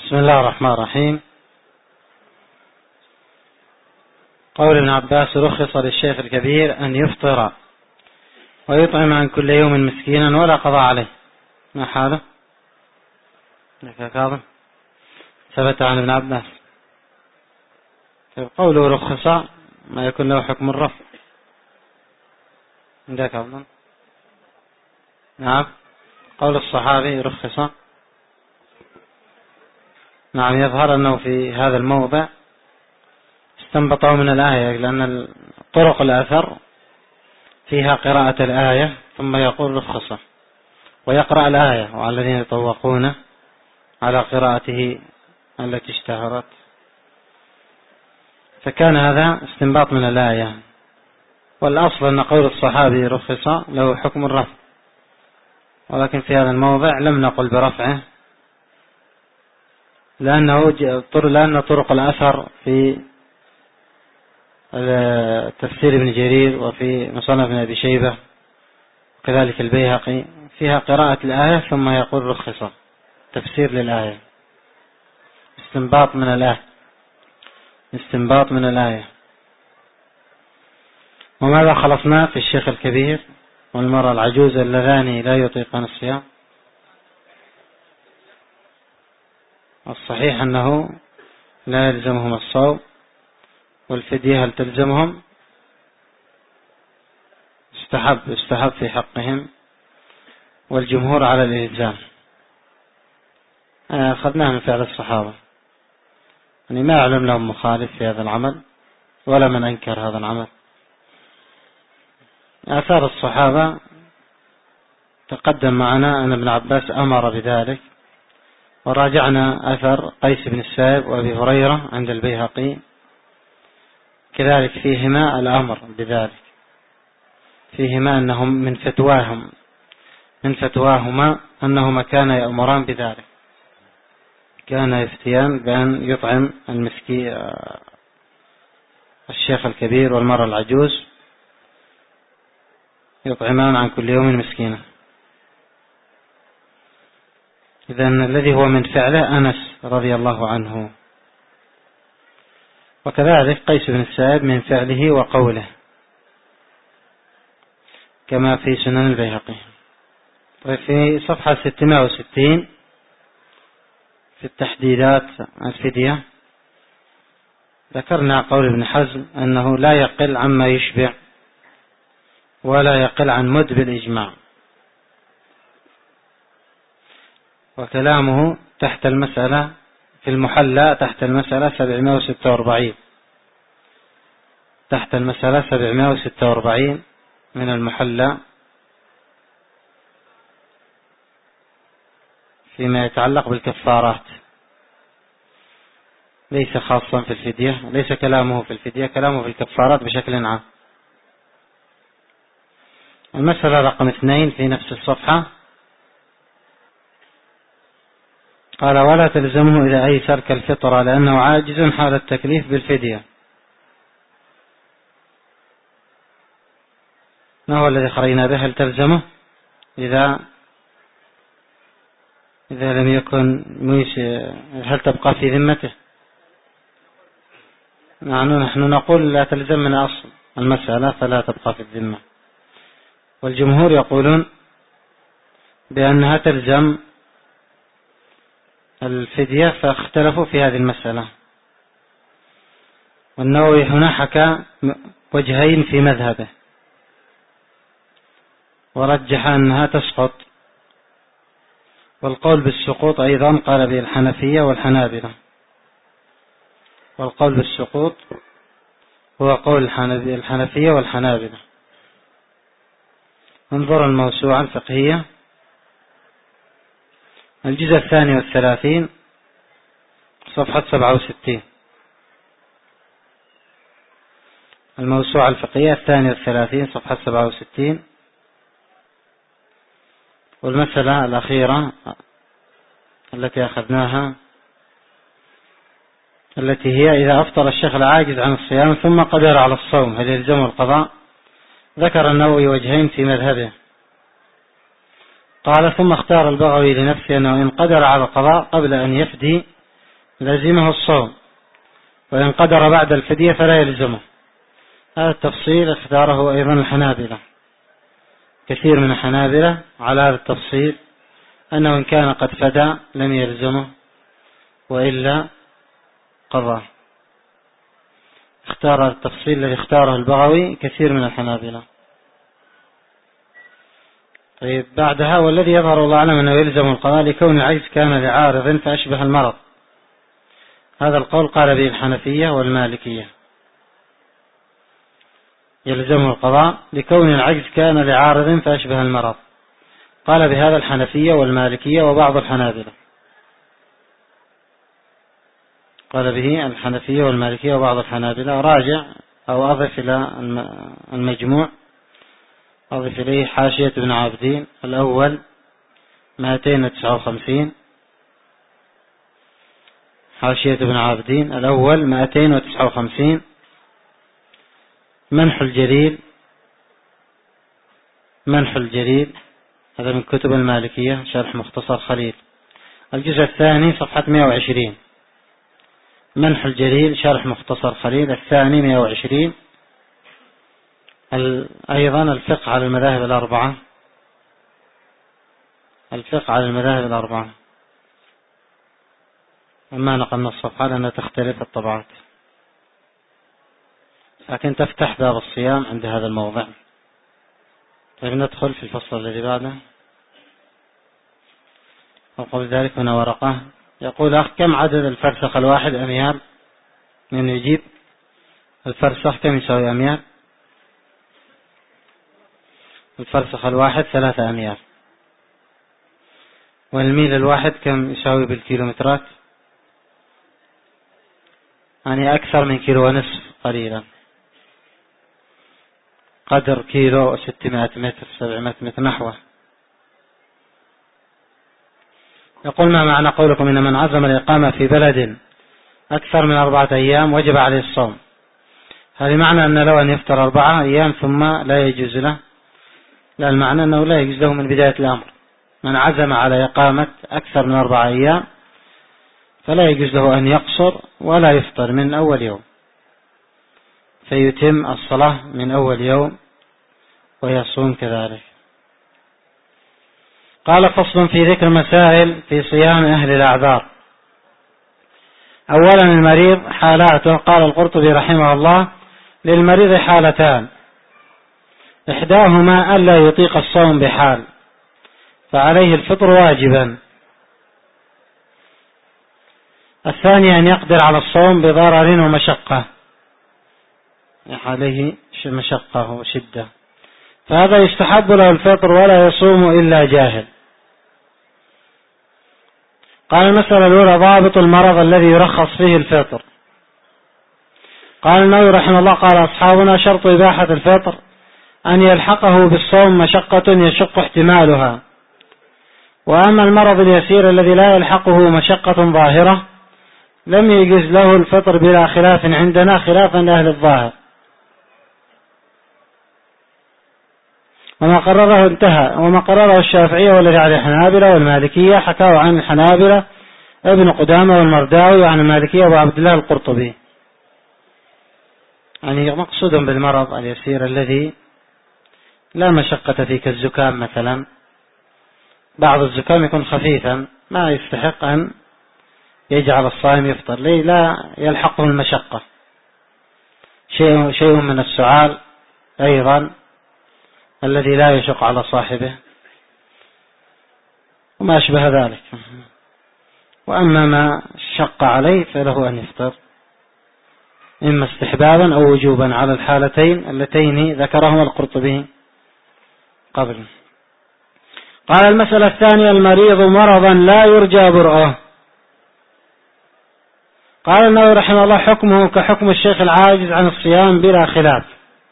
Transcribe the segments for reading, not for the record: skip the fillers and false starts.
بسم الله الرحمن الرحيم. قول ابن عباس: رخص للشيخ الكبير أن يفطر ويطعم عن كل يوم مسكينا ولا قضاء عليه. ما حاله؟ كاظم ثبت عن ابن عباس. قوله رخص ما يكون له حكم الرفع. عندك أفضل؟ نعم. قول الصحابي رخص، نعم، يظهر أنه في هذا الموضع استنبطوا من الآية، لأن طرق الأثر فيها قراءة الآية ثم يقول رخص ويقرأ الآية، وعلى الذين يطوقون على قراءته التي اشتهرت، فكان هذا استنباط من الآية. والأصل أن قول الصحابي رخص له حكم الرفع، ولكن في هذا الموضع لم نقل برفعه، لأن طرق الأثر في تفسير ابن جرير وفي مصنف ابن أبي شيبة وكذلك البيهقي فيها قراءة الآية ثم يقول رخص، تفسير للآية، استنباط من الآية. وماذا خلصنا في الشيخ الكبير والمرأة العجوز اللذان لا يطيقان الصيام؟ الصحيح أنه لا يلزمهم الصوم، والفدية هل تلزمهم؟ استحب في حقهم، والجمهور على الإلزام. أخذناه من فعل الصحابة، يعني ما أعلم لهم مخالف في هذا العمل ولا من أنكر هذا العمل. آثار الصحابة تقدم معنا أن ابن عباس أمر بذلك، وراجعنا أثر قيس بن السائب وأبي هريرة عند البيهقي كذلك فيهما الأمر بذلك، فيهما أنهم من فتواهما أنهما كان يأمران بذلك، كان يفتيان بأن يطعم المسكين الشيخ الكبير والمرأة العجوز، يطعمان عن كل يوم مسكينا. إذن الذي هو من فعله أنس رضي الله عنه، وكذلك قيس بن السائب من فعله وقوله كما في سنن البيهقي. وفي صفحة 660 في التحديدات الفدية ذكرنا قول ابن حزم أنه لا يقل عما يشبع ولا يقل عن مد بالإجماع، وكلامه تحت المسألة في المحلى تحت المسألة 746، تحت المسألة 746 من المحلى فيما يتعلق بالكفارات، ليس خاصا في الفدية، ليس كلامه في الفدية، كلامه في الكفارات بشكل عام. المسألة رقم 2 في نفس الصفحة قال: ولا تلزمه إذا أيسر كالفطرة لأنه عاجز حال التكليف بالفدية. ما هو الذي خرجنا به؟ هل تلزمه إذا لم يكن هل تبقى في ذمته؟ نحن نقول لا تلزم من أصل المسألة فلا تبقى في الذمة، والجمهور يقولون بأنها تلزم الفدية، فاختلفوا في هذه المسألة. والنووي هنا حكى وجهين في مذهبه، ورجح أنها تسقط، والقول بالسقوط أيضا قال به الحنفية والحنابلة، والقول بالسقوط هو قول الحنفية والحنابلة. انظر الموسوعة الفقهية الجزء 32 صفحة 67، الموسوعة الفقهية 32 صفحة 67. والمسألة الأخيرة التي أخذناها التي هي إذا أفطر الشيخ العاجز عن الصيام ثم قدر على الصوم هل يلزمه القضاء؟ ذكر النووي وجهين في مذهبه، قال: ثم اختار البغوي لنفسه أنه إن قدر على القضاء قبل أن يفدي لزمه الصوم، وإن قدر بعد الفدية فلا يلزمه. هذا التفصيل اختاره أيضا الحنابلة، كثير من الحنابلة على هذا التفصيل، أنه إن كان قد فدى لم يلزمه وإلا قضى. اختار التفصيل الذي اختاره البغوي كثير من الحنابلة. طيب بعدها، والذي يظهر الله أعلم أنه يلزم القضاء لكون العجز كان لعارض فأشبه المرض. هذا القول قال به الحنفية والمالكية، يلزم القضاء لكون العجز كان لعارض فأشبه المرض. قال بهذا الحنفية والمالكية وبعض الحنابلة، قال به الحنفية والمالكية وبعض الحنابلة. راجع أو أضف إلى المجموع، أضف إليه حاشية ابن عابدين الأول 259، حاشية ابن عابدين الأول 259، منح الجليل هذا من كتب المالكية، شرح مختصر خليل، الجزء الثاني صفحة 120، منح الجليل شرح مختصر خليل الثاني 120. أيضا الفقه على المذاهب الأربعة، الفقه على المذاهب الأربعة، أما نقلنا الصفحة لأنها تختلف الطبعات، لكن تفتح باب الصيام عند هذا الموضع. طيب ندخل في الفصل الذي بعده. وقبل ذلك هنا ورقة يقول: أخ، كم عدد الفرسخ الواحد أميال؟ من يجيب؟ الفرسخ كم يساوي أميال؟ الفرسخ الواحد 3 أميال. والميل الواحد كم يساوي بالكيلومترات؟ يعني أكثر من 1.5 كيلو قليلا، قدر 1.6 متر 700 متر نحوه. يقول: ما معنى قولكم إن من عزم الإقامة في بلد أكثر من 4 أيام وجب عليه الصوم؟ هذا معنى أن لو أن يفطر 4 أيام ثم لا يجوز له؟ لا، المعنى أنه لا يجوز له من بداية الأمر. من عزم على إقامة أكثر من 4 أيام فلا يجوز له أن يقصر ولا يفطر من أول يوم، فيتم الصلاة من أول يوم ويصوم كذلك. قال: فصل في ذكر مسائل في صيام أهل الأعذار. أولا المريض حالاته. قال القرطبي رحمه الله: للمريض حالتان، إحداهما ألا يطيق الصوم بحال فعليه الفطر واجبا، الثاني أن يقدر على الصوم بضرر ومشقة، عليه مشقة وشدة، فهذا يستحب له الفطر ولا يصوم إلا جاهل. قال: المسألة الأولى ضابط المرض الذي يرخص فيه الفطر. قال النووي رحمه الله: قال أصحابنا: شرط إباحة الفطر أن يلحقه بالصوم مشقة يشق احتمالها، وأما المرض اليسير الذي لا يلحقه مشقة ظاهرة لم يجز له الفطر بلا خلاف عندنا، خلافا لأهل الظاهر، وما قرره انتهى. وما قرره الشافعية والذي عليه الحنابلة والمالكية حكاه عن الحنابلة ابن قدامة والمرداوي، وعن المالكية أبو عبد الله القرطبي. يعني مقصود بالمرض اليسير الذي لا مشقة فيه، كالزكام مثلا. بعض الزكام يكون خفيفا ما يستحق أن يجعل الصائم يفطر، ليه؟ لا يلحقه المشقة. شيء من السعال أيضا الذي لا يشق على صاحبه وما أشبه ذلك. وأما ما شق عليه فله أن يفطر، إما استحبابا أو وجوبا على الحالتين اللتين ذكرهما القرطبي قبل. قال: المسألة الثانية المريض مرضا لا يرجى برؤه. قال النووي رحمه الله: حكمه كحكم الشيخ العاجز عن الصيام بلا خلاف،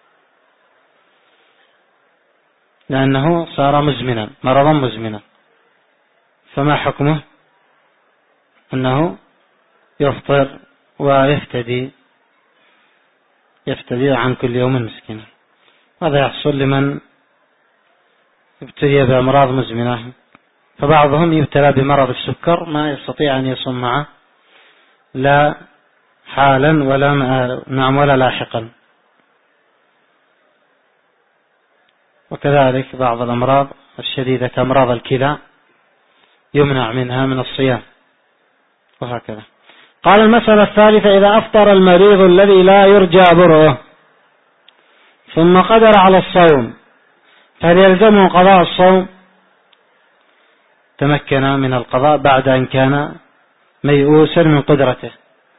لأنه صار مزمنا، مرضا مزمنا. فما حكمه؟ أنه يفطر ويفتدي عن كل يوم مسكين. هذا يحصل لمن ابتلي بأمراض مزمنة. فبعضهم يبتلى بمرض السكر ما يستطيع أن يصوم معه لا حالا ولا لاحقا. وكذلك بعض الأمراض الشديدة كأمراض الكلى يمنع منها من الصيام وهكذا. قال المسألة الثالثة: إذا أفطر المريض الذي لا يرجى برؤه ثم قدر على الصوم فهل يلزمه قضاء الصوم؟ تمكن من القضاء بعد أن كان ميؤوسا من قدرته.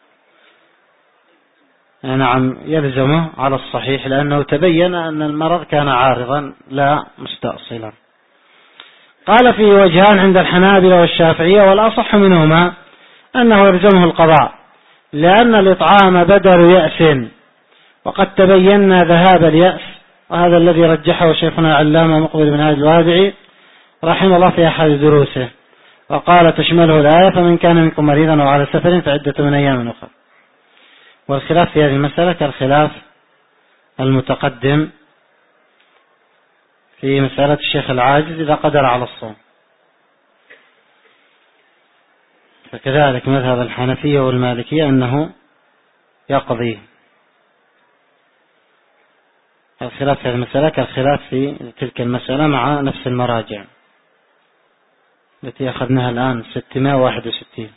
نعم يلزمه على الصحيح، لأنه تبين أن المرض كان عارضا لا مستأصلا. قال: فيه وجهان عند الحنابلة والشافعية، والأصح منهما أنه يلزمه القضاء، لأن الإطعام بدل يأس، وقد تبين ذهاب اليأس، وهذا الذي رجحه شيخنا العلامة مقبل بن هادي الوادعي رحمه الله في أحد دروسه، وقال: تشمله الآية: فمن كان منكم مريضا أو على سفر فعدة من أيام أخرى. والخلاف في هذه المسألة كالخلاف المتقدم في مسألة الشيخ العاجز إذا قدر على الصوم. فكذلك مذهب الحنفية والمالكية أنه يقضي. الخلاف في هذه المسألة كالخلاف في تلك المسألة مع نفس المراجع التي أخذناها الآن 661.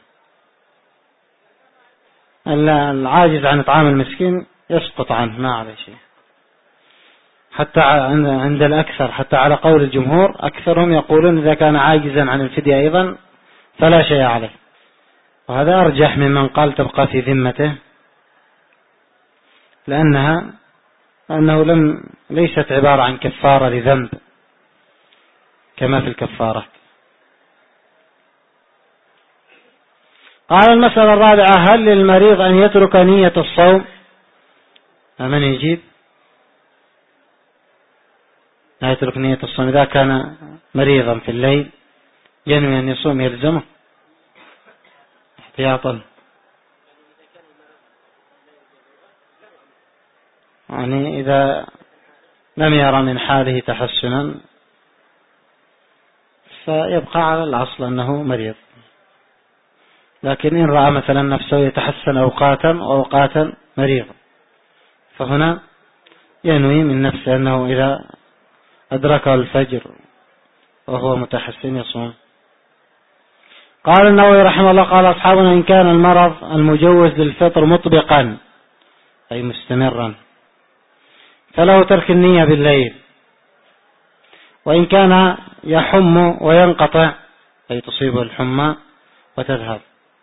العاجز عن إطعام المسكين يسقط عنه، ما عليه شيء، حتى عند الأكثر، حتى على قول الجمهور أكثرهم يقولون إذا كان عاجزا عن الفدية أيضا فلا شيء عليه، وهذا أرجح ممن قال تبقى في ذمته، لأنه ليست عبارة عن كفارة لذنب كما في الكفارة. قال المسألة الرابعة: هل للمريض أن يترك نية الصوم؟ من يجيب؟ لا يترك نية الصوم إذا كان مريضا في الليل ينوي أن يصوم يلزمه احتياطا. يعني إذا لم يرى من حاله تحسنا فيبقى على الأصل أنه مريض، لكن إن رأى مثلا نفسه يتحسن أوقاتا مريض فهنا ينوي من نفسه أنه إذا أدركه الفجر وهو متحسن يصوم. قال النووي رحمه الله: قال أصحابنا: إن كان المرض المجوز للفطر مطبقا أي مستمرا فله ترك النية بالليل، وإن كان يحم وينقطع أي تصيبه الحمى وتذهب،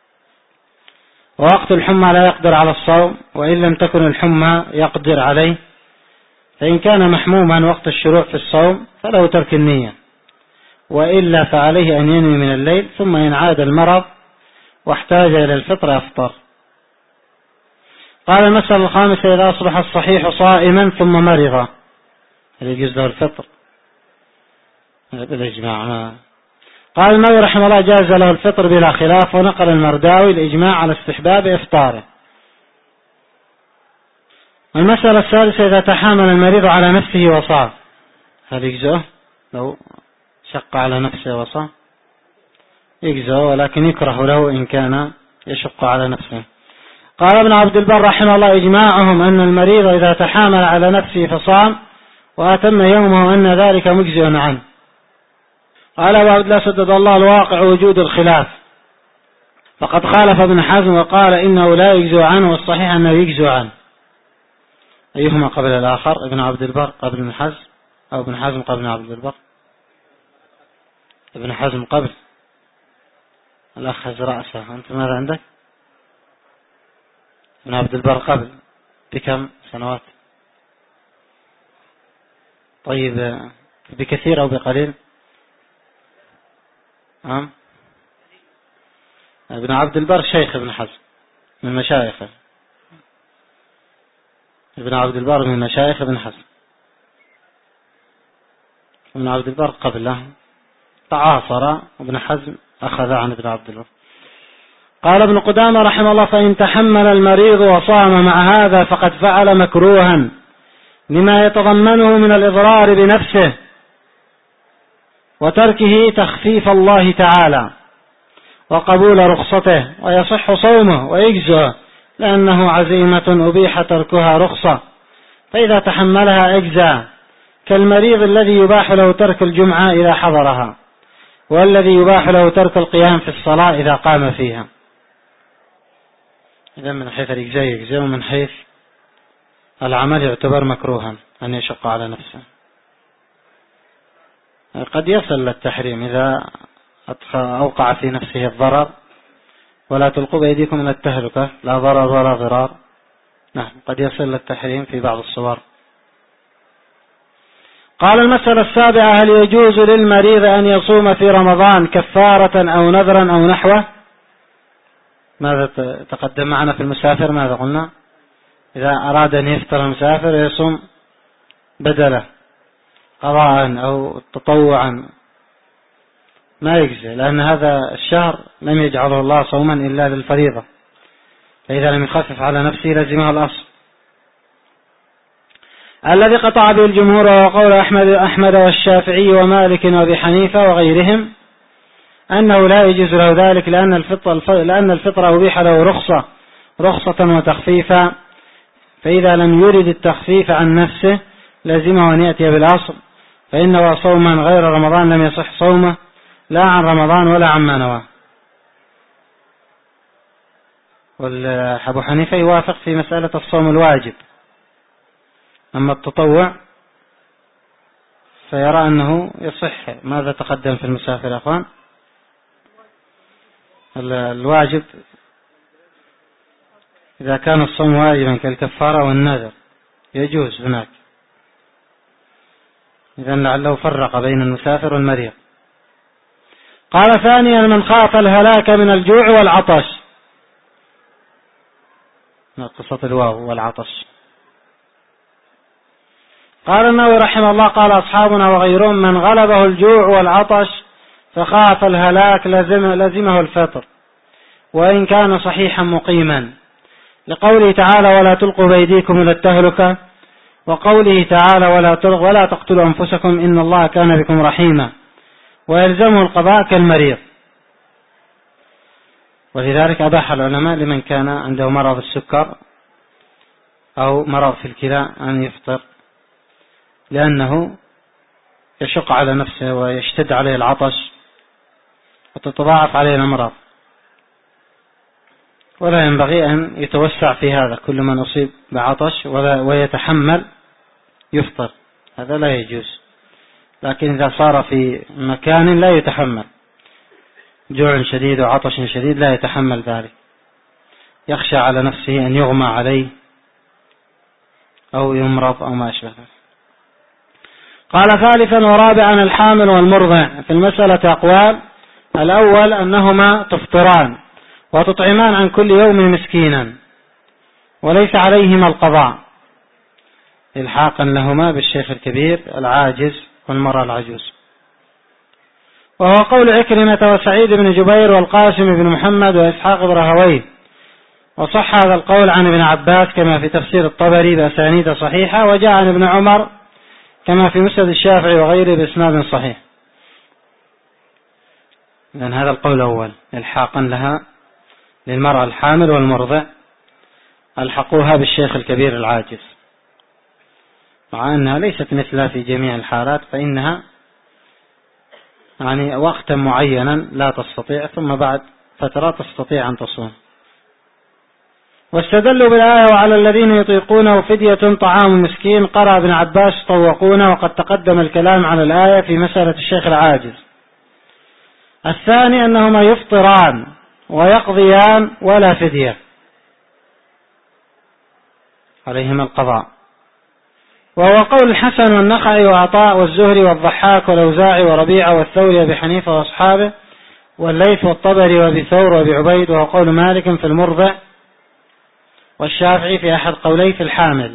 ووقت الحمى لا يقدر على الصوم، وإن لم تكن الحمى يقدر عليه، فإن كان محموما وقت الشروع في الصوم فله ترك النية، وإلا فعليه أن ينوي من الليل، ثم إن عاد المرض واحتاج إلى الفطر أفطر. قال المسألة الخامسة: إذا أصبح الصحيح صائما ثم مرض هل يجوز له الفطر؟ بالإجماع. قال النووي رحمه الله: جاز له الفطر بلا خلاف، ونقل المرداوي الإجماع على استحباب إفطاره. المسألة الثالثة: إذا تحامل المريض على نفسه وصام هل يجزئه؟ لو شق على نفسه وصام يجزئه، ولكن يكره له إن كان يشق على نفسه. قال ابن عبد البر رحمه الله: إجماعهم أن المريض إذا تحامل على نفسه فصام وأتم يومه أن ذلك مجزئ عنه. قال أبو عبد الله سدد الله الواقع وجود الخلاف، فقد خالف ابن حزم وقال إنه لا يجزئ عنه، والصحيح أنه يجزئ عنه. أيهما قبل الآخر؟ ابن عبد البر قبل ابن حزم أو ابن حزم قبل ابن عبد البر؟ ابن حزم قبل. الأخ هز رأسه. أنت ماذا عندك؟ ابن عبد البر قبل بكم سنوات؟ طيب بكثير أو بقليل؟ ابن عبد البر شيخ ابن حزم من مشايخه. ابن عبد البر من مشايخ ابن حزم. ابن عبد البر قبله تعاصر، وابن حزم أخذ عن ابن عبد البر. قال ابن قدامة رحمه الله: فإن تحمل المريض وصام مع هذا فقد فعل مكروها لما يتضمنه من الإضرار بنفسه وتركه تخفيف الله تعالى، وقبول رخصته، ويصح صومه ويجزئه لأنه عزيمة أبيح تركها رخصة، فإذا تحملها أجزى، كالمريض الذي يباح له ترك الجمعة إذا حضرها، والذي يباح له ترك القيام في الصلاة إذا قام فيها. إذا من حيث الإجزاء يجزئ، ومن حيث العمل يعتبر مكروها أن يشق على نفسه. قد يصل للتحريم إذا أوقع في نفسه الضرر، ولا تلقوا بأيديكم إلى التهلكة، لا ضرر ولا ضرار. نعم، قد يصل للتحريم في بعض الصور. قال: المسألة السابعة: هل يجوز للمريض أن يصوم في رمضان كفارة أو نذرا أو نحوه؟ ماذا تقدم معنا في المسافر؟ ماذا قلنا؟ إذا أراد أن يفطر المسافر يصوم بدله قضاء أو تطوعا، ما يجزي، لأن هذا الشهر لم يجعله الله صوما إلا للفريضة، فإذا لم يخفف على نفسه لزمه الأصل الذي قطع به الجمهور، وهو قول أحمد والشافعي ومالك وأبي حنيفة وغيرهم، أنه لا يجوز له ذلك، لأن الفطر أبيح له رخصة وتخفيفا، فإذا لم يرد التخفيف عن نفسه لزمه أن يأتي بالأصل، فإنه صوما غير رمضان لم يصح صومه لا عن رمضان ولا عما نواه. والأبو حنيفة يوافق في مسألة الصوم الواجب، أما التطوع فيرى أنه يصح. ماذا تقدم في المسافر يا أخوان؟ الواجب إذا كان الصوم واجبا كالكفارة والنذر يجوز هناك، إذن لعله فرق بين المسافر والمريض. قال: ثانيا: من خاف الهلاك من الجوع والعطش، قصة الواو والعطش. قال النووي رحمه الله: قال أصحابنا وغيرهم: من غلبه الجوع والعطش فخاف الهلاك لزمه الفطر، وإن كان صحيحا مقيما، لقوله تعالى: ولا تلقوا بأيديكم إلى التهلكة، وقوله تعالى: ولا تقتلوا أنفسكم إن الله كان بكم رحيما، ويلزمه القضاء كالمريض. ولذلك أباح العلماء لمن كان عنده مرض السكر أو مرض في الكلى أن يفطر، لأنه يشق على نفسه ويشتد عليه العطش وتتضاعف عليه الأمراض، ولا ينبغي أن يتوسع في هذا. كل من أصيب بعطش ويتحمل يفطر، هذا لا يجوز. لكن إذا صار في مكان لا يتحمل، جوع شديد وعطش شديد، لا يتحمل ذلك، يخشى على نفسه أن يغمى عليه أو يمرض أو ما أشبه ذلك. قال: ثالثا ورابعا: الحامل والمرضع. في المسألة أقوال: الأول أنهما تفطران وتطعمان عن كل يوم مسكينا، وليس عليهما القضاء، إلحاقا لهما بالشيخ الكبير العاجز والمرأة العجوز. وهو قول عكرمة وسعيد بن جبير والقاسم بن محمد وإسحاق بن راهويه، وصح هذا القول عن ابن عباس كما في تفسير الطبري بأسانيد صحيحة، وجاء عن ابن عمر كما في مسند الشافعي وغيره بإسناد صحيح. لأن هذا القول الأول إلحاقا لها للمرأة الحامل والمرضع، ألحقوها بالشيخ الكبير العاجز، مع أنها ليست مثلها في جميع الحالات، فإنها يعني وقتا معينا لا تستطيع، ثم بعد فترة تستطيع أن تصوم. واستدلوا بالآية: وعلى الذين يطيقونه فدية طعام مسكين. قرأ ابن عباس: طوقونه، وقد تقدم الكلام على الآية في مسألة الشيخ العاجز. الثاني أنهما يفطران ويقضيان ولا فدية، عليهما القضاء، وهو قول الحسن والنخعي وعطاء والزهري والضحاك والأوزاعي وربيعة والثوري وأبي حنيفة وأصحابه والليث والطبري وأبي ثور وأبي عبيد، وهو قول مالك في المرضع، والشافعي في أحد قوليه في الحامل.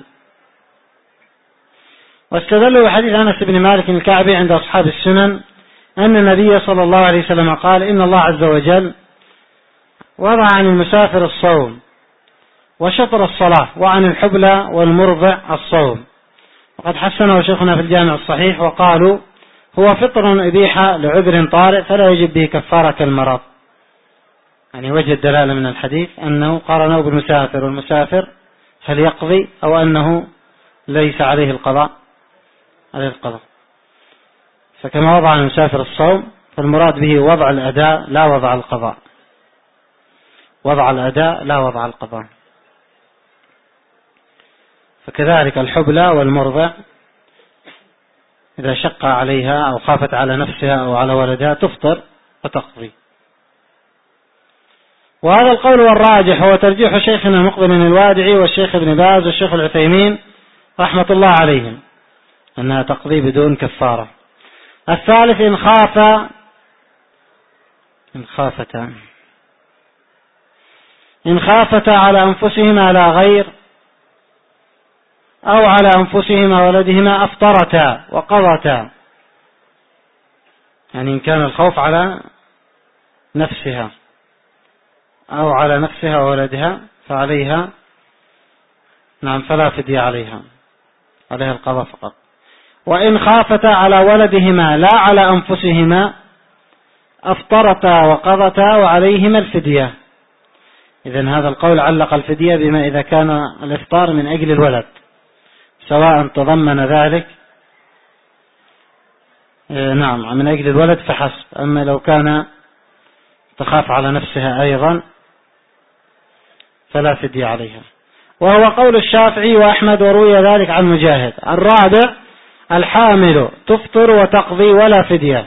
واستدلوا بحديث أنس بن مالك الكعبي عند أصحاب السنن أن النبي صلى الله عليه وسلم قال: إن الله عز وجل وضع عن المسافر الصوم وشطر الصلاة، وعن الحبلى والمرضع الصوم. وقد حسنه شيخنا في الجامع الصحيح، وقالوا: هو فطر أبيح لعذر طارئ فلا يجب به كفارة المرض. يعني وجه الدلالة من الحديث أنه قارنه بالمسافر، والمسافر هل يقضي أو أنه ليس عليه القضاء؟ عليه القضاء. فكما وضع المسافر الصوم فالمراد به وضع الأداء لا وضع القضاء، وضع الأداء لا وضع القضاء. فكذلك الحبلى والمرضع إذا شق عليها أو خافت على نفسها أو على ولدها تفطر وتقضي. وهذا القول والراجح هو ترجيح شيخنا مقبل الوادعي والشيخ ابن باز والشيخ العثيمين رحمة الله عليهم أنها تقضي بدون كفارة. الثالث إن خافتا على أنفسهما لا غير أو على أنفسهما ولدهما أفطرتا وقضتا. يعني إن كان الخوف على نفسها أو على نفسها وولدها فعليها فلا فدية عليها القضاء فقط. وإن خافتا على ولدهما لا على أنفسهما أفطرتا وقضتا وعليهما الفدية. إذن هذا القول علق الفدية بما إذا كان الإفطار من أجل الولد، سواء تضمن ذلك من أجل الولد فحسب، أما لو كان تخاف على نفسها أيضا فلا فدية عليها. وهو قول الشافعي وأحمد وروي ذلك عن مجاهد. الرابع الحامل تفطر وتقضي ولا فدية،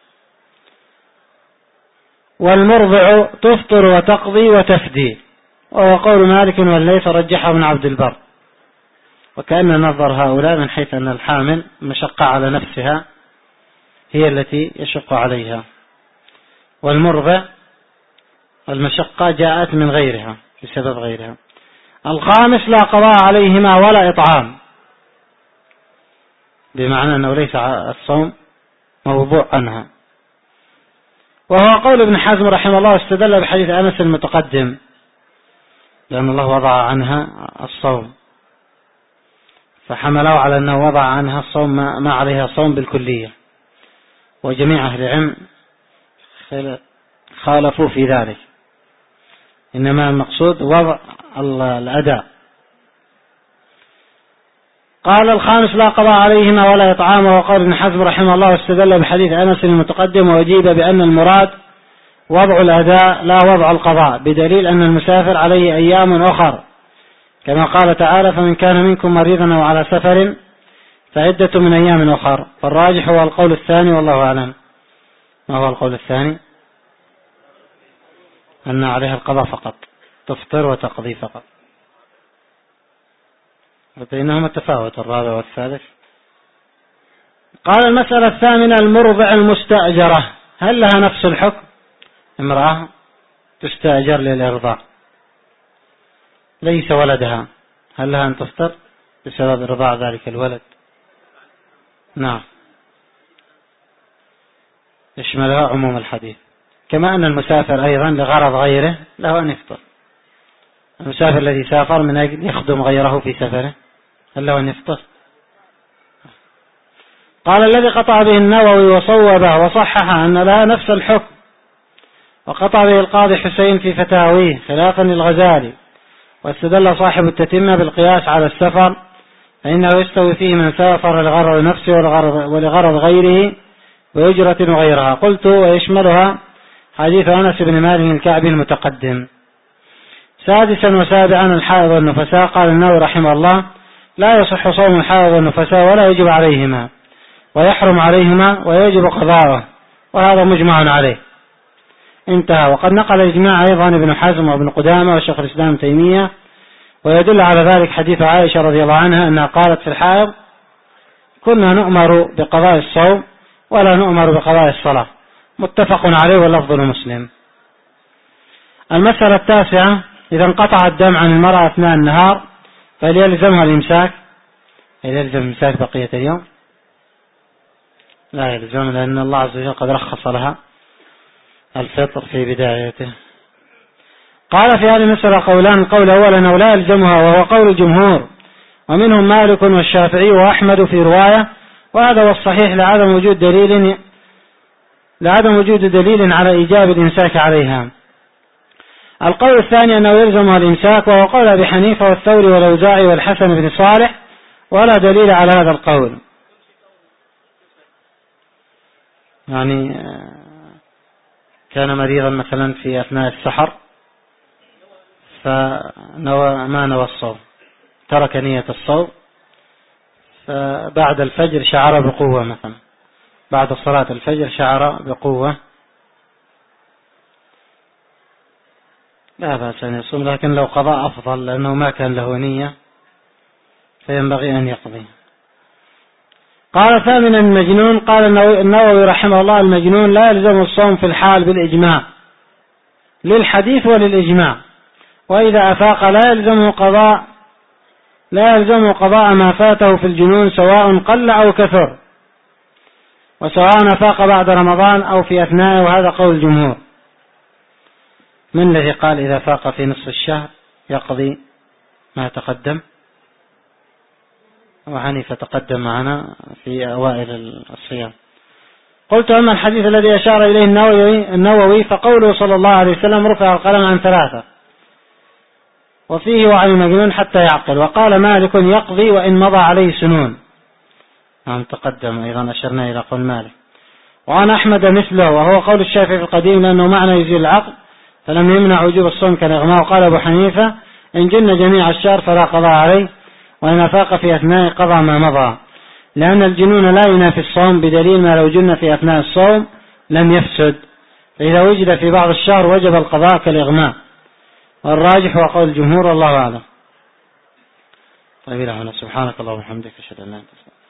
والمرضع تفطر وتقضي وتفدي، وهو قول مالك والليث رجحه ابن عبد البر. وكأن نظر هؤلاء من حيث أن الحامل مشقة على نفسها هي التي يشق عليها، والمرضع المشقة جاءت من غيرها بسبب غيرها. الخامس لا قضاء عليهما ولا إطعام، بمعنى أنه ليس الصوم موضوع عنها. وهو قول ابن حزم رحمه الله، استدل بحديث أنس المتقدم لأن الله وضع عنها الصوم، فحملوا على أنه وضع عنها الصوم ما عليها صوم بالكلية، وجميع أهل العلم خالفوا في ذلك، إنما المقصود وضع الأداء. قال الخامس لا قضاء عليهما ولا إطعام، وقال ابن حزم رحمه الله استدل بحديث أنس المتقدم وأجيب بأن المراد وضع الأداء لا وضع القضاء، بدليل أن المسافر عليه أيام أخر، كما قال تعالى فمن كان منكم مريضا أو على سفر فعدة من أيام أخر. فالراجح هو القول الثاني والله أعلم. ما هو القول الثاني؟ أن عليها القضاء فقط، تفطر وتقضي فقط. وبينهما التفاوت الرابع والثالث. قال المسألة الثامنة المرضع المستأجرة، هل لها نفس الحكم؟ امرأة تستأجر للإرضاع ليس ولدها، هل لها أن تفطر بسبب إرضاع ذلك الولد؟ نعم، يشملها عموم الحديث. كما أن المسافر أيضا لغرض غيره له أن يفطر. المسافر الذي سافر من أجل يخدم غيره في سفره هل له أن يفطر؟ قال الذي قطع به النووي وصوبه وصحح أن لها نفس الحكم، وقطع به القاضي حسين في فتاويه خلافا للغزالي، واستدل صاحب التتمة بالقياس على السفر، فإنه يستوي فيه من سافر لغرض نفسه ولغرض غيره وأجرة وغيرها. قلت ويشملها حديث أنس بن مالك الكعبي المتقدم. سادسا وسابعا الحائض والنفساء. قال النووي رحمه الله لا يصح صوم الحائض والنفساء ولا يجب عليهما، ويحرم عليهما ويجب قضاؤه، وهذا مجمع عليه. انتهى. وقد نقل الإجماع أيضا ابن حزم وابن قدامة وشيخ الإسلام ابن تيمية، ويدل على ذلك حديث عائشة رضي الله عنها أنها قالت في الحائض كنا نؤمر بقضاء الصوم ولا نؤمر بقضاء الصلاة، متفق عليه واللفظ لمسلم. المسألة التاسعة إذا انقطع الدم عن المرأة أثناء النهار فهل يلزمها الإمساك؟ هل يلزم الإمساك بقية اليوم؟ لا يلزم، لأن الله عز وجل قد رخص لها الفطر في بدايته. قال في هذه المسألة قولان، القول الأول أنه لا يلزمها وهو قول الجمهور، ومنهم مالك والشافعي وأحمد في رواية، وهذا هو الصحيح لعدم وجود دليل على إيجاب الإمساك عليها. القول الثاني أنه يلزمها الإمساك، وهو قول أبي حنيفة والثوري والأوزاعي والحسن بن صالح، ولا دليل على هذا القول. يعني كان مريضا مثلا في أثناء السحر ما نوى الصوم، ترك نية الصوم، فبعد الفجر شعر بقوة، مثلا بعد صلاة الفجر شعر بقوة، لا بأس أن يصوم، لكن لو قضاء أفضل لأنه ما كان له نية فينبغي أن يقضي. قال ثامنا المجنون. قال النووي رحمه الله: المجنون لا يلزم الصوم في الحال بالإجماع، للحديث وللإجماع، وإذا أفاق لا يلزم قضاء ما فاته في الجنون سواء قل أو كثر، وسواء أفاق بعد رمضان أو في أثناءه، وهذا قول الجمهور. من الذي قال إذا فاق في نصف الشهر يقضي ما تقدم؟ وحنيفة تقدم معنا في أوائل الصيام. قلت: أما الحديث الذي أشار إليه النووي فقوله صلى الله عليه وسلم: رفع القلم عن 3، وفيه وعن المجنون حتى يعقل. وقال مالك: يقضي وإن مضى عليه سنون. نعم تقدم أيضا، أشرنا إلى قول مالك. وعن أحمد مثله، وهو قول الشافعي في القديم لأنه معنى يزيل العقل، فلم يمنع وجوب الصوم كالإغماء. وقال أبو حنيفة: إن جن جميع الشهر فلا قضاء عليه، وإن أفاق في أثناء قضى ما مضى، لأن الجنون لا ينافي الصوم، بدليل ما لو جن في أثناء الصوم لم يفسد، فإذا وجد في بعض الشهر وجب القضاء كالإغماء، والراجح وقول الجمهور، الله أعلم. طيب، إلى هنا. سبحانك اللهم وبحمدك، أشهد أن لا إله إلا أنت.